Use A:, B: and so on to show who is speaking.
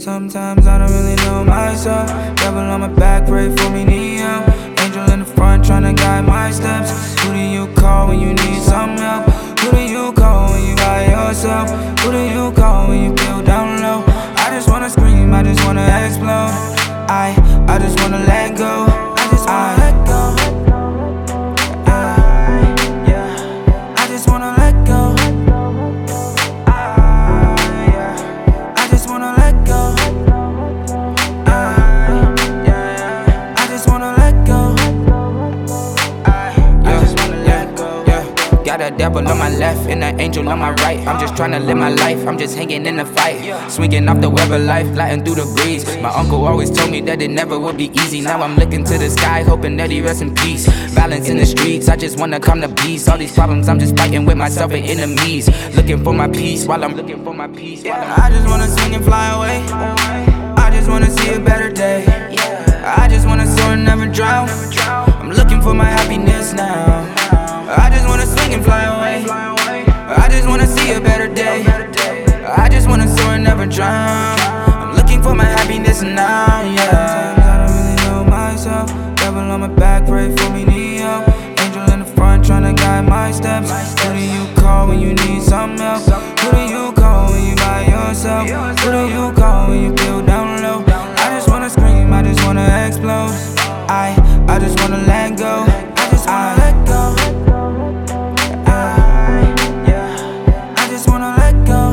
A: Sometimes I don't really know myself. Devil on my back, pray for me, need help. Angel in the front, tryna guide my steps. Who do you call when you need some help? Who do you call when you by yourself? Who do you call when you feel down low? I just wanna scream, I just wanna explode. I just wanna let go. I just wanna let go. I just wanna let go. I just wanna let go. I just wanna let go. I just wanna let go. Got a devil on my left and an angel on my right. I'm just tryna live my life, I'm just hanging in the fight. Swinging off the web of life, gliding through the breeze. My uncle always told me that it never would be easy. Now I'm looking to the sky, hoping that he rests in peace. Balance in the streets, I just wanna come to peace. All these problems, I'm just fighting with myself and enemies. Looking for my peace while I'm looking for my peace. I just wanna swing and fly away. I just wanna see a better day. I just wanna soar and never drown. I'm looking for my happiness now. I just wanna swing and fly away. I just wanna see a better day. I just wanna soar and never drown. I'm looking for my happiness now, yeah. Sometimes I don't really know myself. Devil on my back, pray for me, need help. Angel in the front, tryna guide my steps. Who do you call when you need some help? Who do you call when you by yourself? Who do you call when you feel down low? I just wanna scream, I just wanna explode. I just wanna let go. I just wanna let go. I just wanna let go.